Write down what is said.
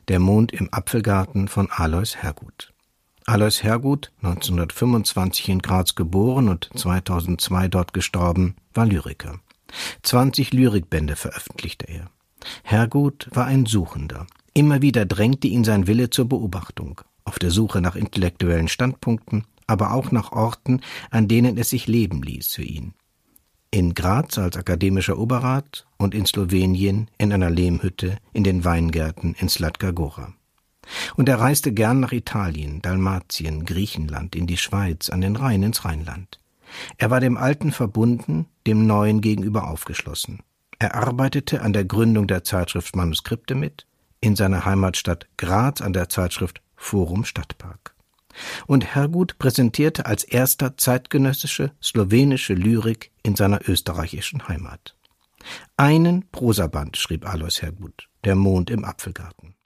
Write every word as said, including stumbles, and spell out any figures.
Der Mond im Apfelgarten von Alois Hergut. Alois Hergut, neunzehnhundertfünfundzwanzig in Graz geboren und zweitausendzwei dort gestorben, war Lyriker. zwanzig Lyrikbände veröffentlichte er. Hergut war ein Suchender. Immer wieder drängte ihn sein Wille zur Beobachtung, auf der Suche nach intellektuellen Standpunkten, aber auch nach Orten, an denen es sich leben ließ für ihn. In Graz als akademischer Oberrat und in Slowenien in einer Lehmhütte in den Weingärten in Sladka Gora. Und er reiste gern nach Italien, Dalmatien, Griechenland, in die Schweiz, an den Rhein ins Rheinland. Er war dem Alten verbunden, dem Neuen gegenüber aufgeschlossen. Er arbeitete an der Gründung der Zeitschrift Manuskripte mit, in seiner Heimatstadt Graz an der Zeitschrift Forum Stadtpark. Und Hergut präsentierte als erster zeitgenössische slowenische Lyrik in seiner österreichischen Heimat. Einen Prosaband schrieb Alois Hergut, Der Mond im Apfelgarten.